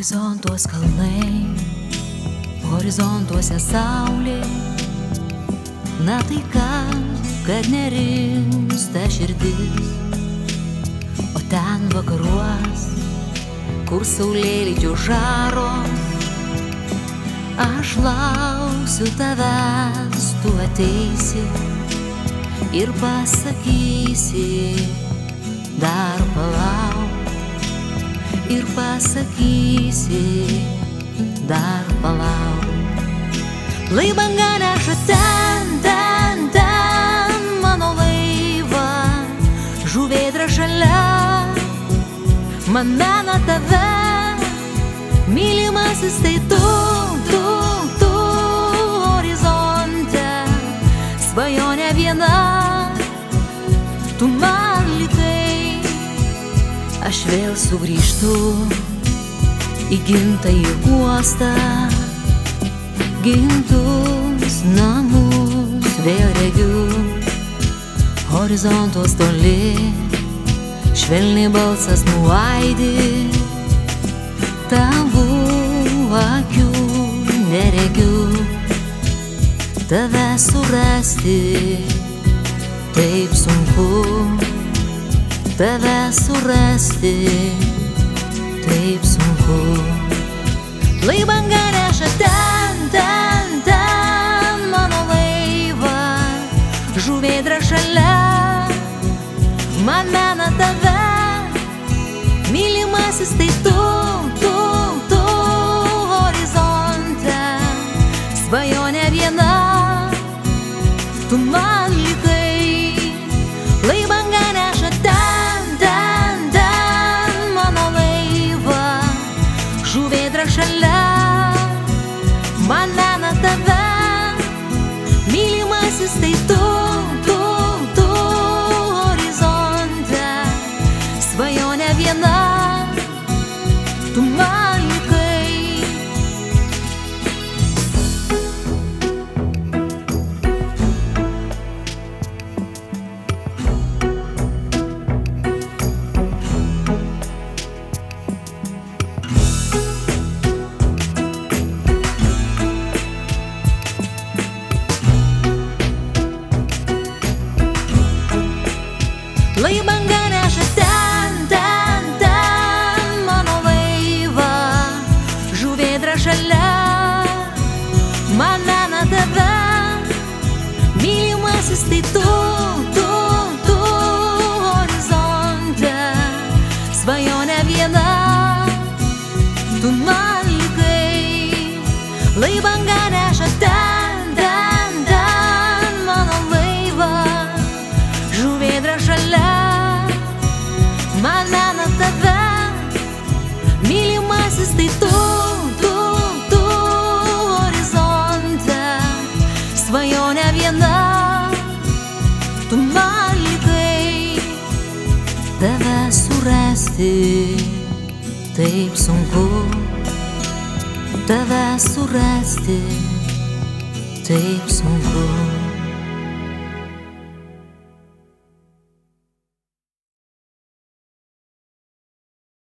Horizontuos kalnai, horizontuose saulė. Na tai kam, kad nerimsta širdis, o ten vakaruos, kur saulėlydžio žaro, aš lauksiu tavęs, tu ateisi ir pasakysi, dar palauk. Ir pasakysi, dar palauk. Lai banga neša ten, ten, ten mano laivą, žuvėdra šalia man mena tave. Mylimasis tai tu horizonte, svajonė viena, tu man likai. Aš vėl sugrįžtu į gimtąjį uostą, gimtus namus vėl regiu. Horizontuos toli, švelniai balsas nuaidi, tavo akių neregiu. Tave surasti taip sunku, tave surasti taip sunku. Lai banga neša ten, ten, ten mano laivą, žuvėdra šalia man mena tave. Mylimasis tai tu horizonte, svajonė viena, tu man likai. Lai banga neša ten, ten, ten mano laivą, žuvėdra šalia man mena tave. Mylimasis tai tu horizonte, svajonė viena, tu man likai. Lai banga neša ten, ten, ten mano laivą, žuvėdra šalia man mena tave. Mylimasis tai tu horizonte, svajonė viena, tu man likai. Lai banga neša ten, ten, ten mano laivą, žuvėdra šalia man mena tave. Mylimasis tai tu horizonte, svajonė viena, tu man likai. Tave surasti taip sunku, tave surasti taip sunku.